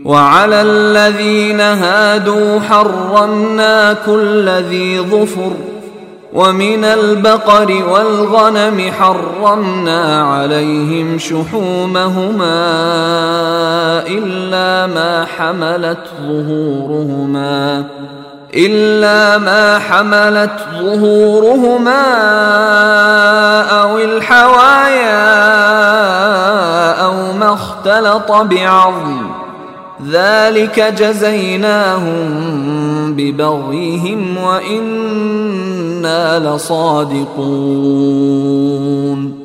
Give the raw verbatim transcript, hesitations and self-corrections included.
وعلى الذين هادوا حرمنا كل ذي ظفر، ومن البقر والغنم حرمنا عليهم شحومهما إلا ما حملت ظهورهما إلا ما حملت ظهورهما أو الحوايا أو ما اختلط بعظم، ذلك جزيناهم ببغيهم وإنا لصادقون.